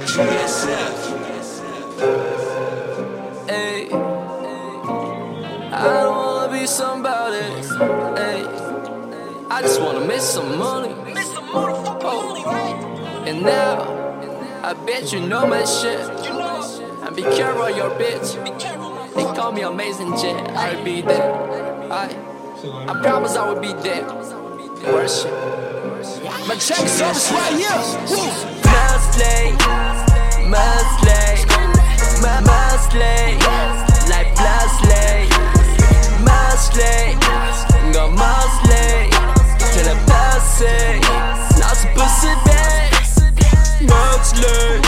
Ay, I don't wanna be somebody. Ay, I just wanna make some money. Oh. And now, I bet you know my shit. And be careful your bitch. They call me Amazing Jet. I'll be there. I promise I will be there. Worship. My check is always right here. Muslim, like Bloodsly. Muslim, go Muslim, to the pussy. Now it's a pussy bag. Muslim,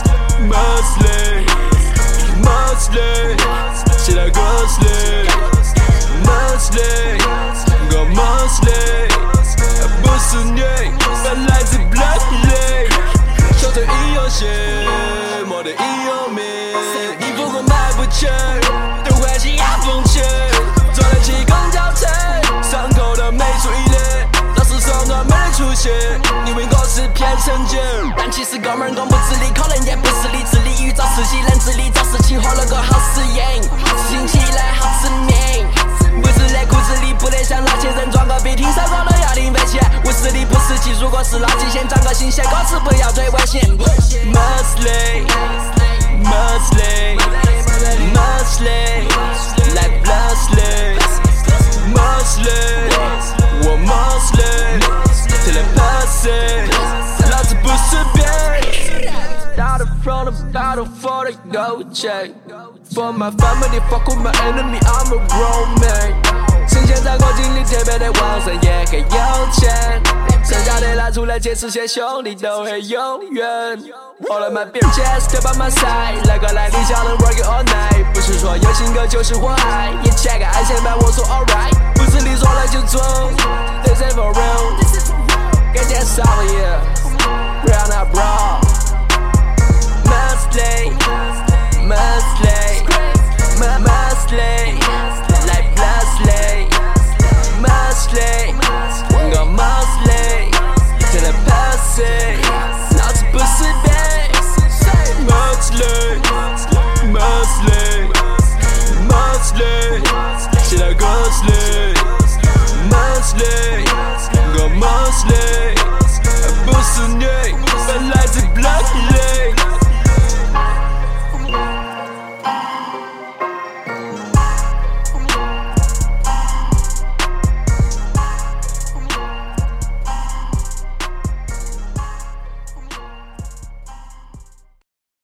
she like Muslim. Muslim, go Muslim. 不是你，本来自 Bloodsly。手头一样血，摸得一样命。衣服我买不起，都关系压风险。坐得起公交车，伤口都没处理。老师说我没人出息，以为我是骗成绩。但其实哥们儿我不自理，可能也不是理智力与找实习能自理，找事情活了个好适应，好事情起来好致命。不是在骨子里不得像那些人装个逼，听首歌都要听飞起。无实力不实际，如果是垃圾先长个心，写歌词不要追微信。Muslim, like Bloodsly. Muslim, 我 Muslim, till the pussy. 老子不随便。Started from the bottom for the gold chain. For my family, fuck with my enemy, I'm a grown man. 趁现在我精力特别的旺盛，也很有钱。剩下的拿出来解释些兄弟都很永远。All of my bitches step by my side， 来个来理想能 work it all night。不是说有性格就是祸害，也切个爱先把我说 alright。不是你说了就做 ，This is for real， 给点少爷， real not bro。